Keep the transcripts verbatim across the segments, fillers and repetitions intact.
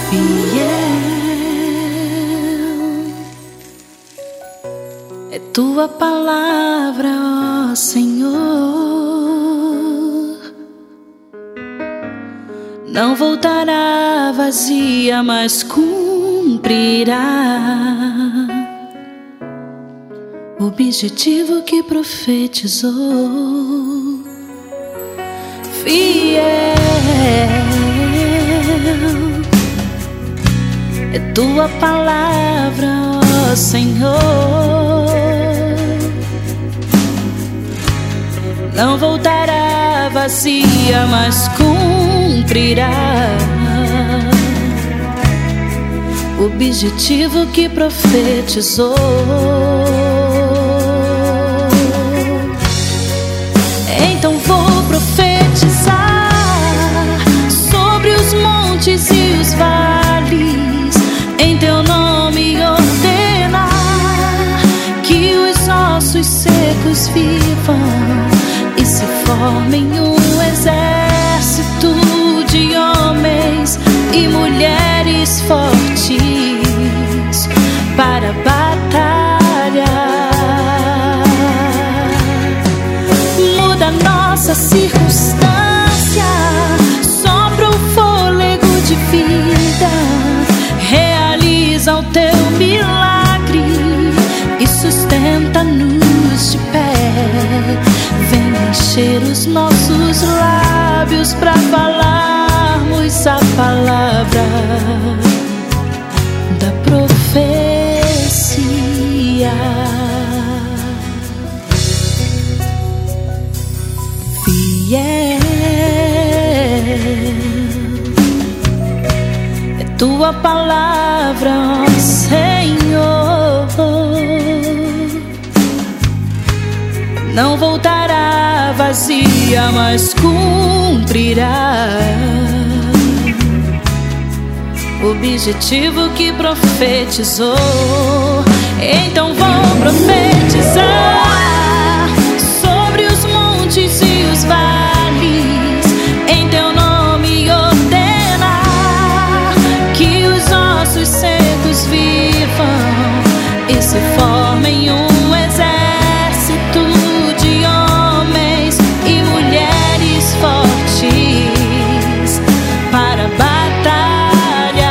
Fiel é tua palavra, ó Senhor, não voltará vazia, mas cumprirá o objetivo que profetizou. Fiel é tua palavra, ó Senhor, não voltará vazia, mas cumprirá o objetivo que profetizou. Então vou profetizar sobre os montes e os vales, em teu nome ordenar que os ossos secos vivam e se formem um exército de homens e mulheres fortes para a batalha. Muda nossa circunstância, sopra o fôlego de vida, realiza o teu milagre e sustenta-nos de pé. Vem encher os nossos lábios para falarmos a palavra da profecia. Fiel é tua palavra, ó Senhor, não voltará vazia, mas cumprirá o objetivo que profetizou. Então vou profetizar sobre os montes e os vales, em teu nome ordenar que os ossos secos vivam e se formem um exército de homens e mulheres fortes para a batalha.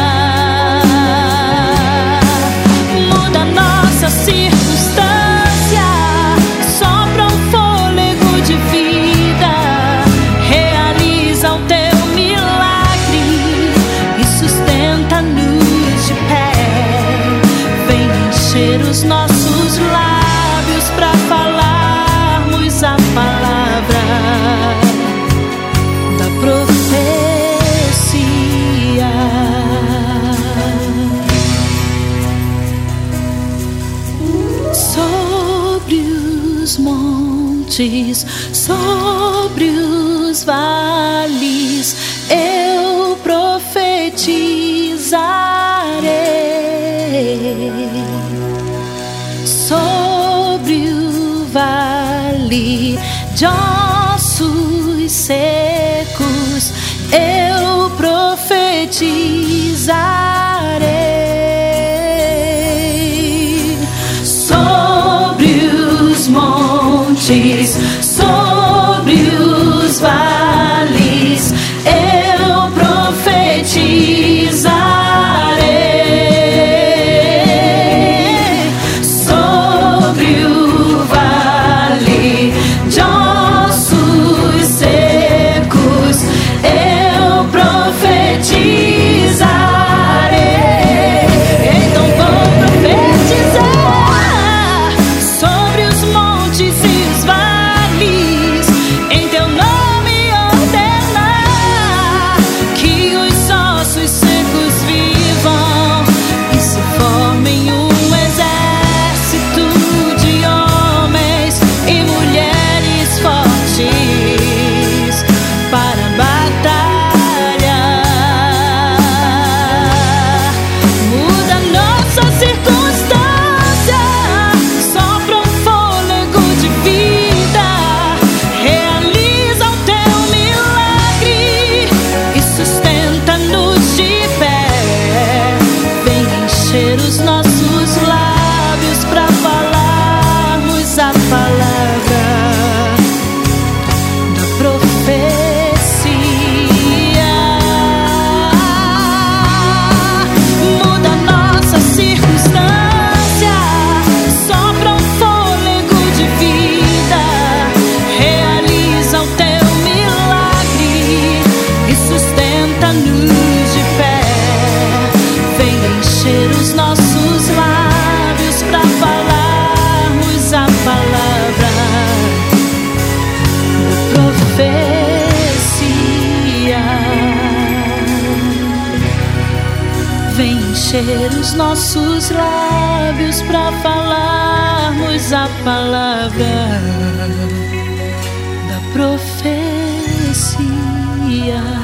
Muda nossa circunstância, sopra um fôlego de vida, realiza o teu milagre e sustenta-nos de pé. Vem encher os nossos lábios para falarmos a palavra da profecia. Sobre os montes, sobre os vales, eu profetizarei. Sobre o vale de ossos secos, eu profetizarei. Sobre os montes, sobre os vales, eu profetizarei. Sobre o vale de ossos secos, eu profetizarei. e sustenta-nos de pé. Vem encher os nossos lábios pra falarmos a palavra da profecia. Vem encher os nossos lábios pra falarmos a palavra da profecia.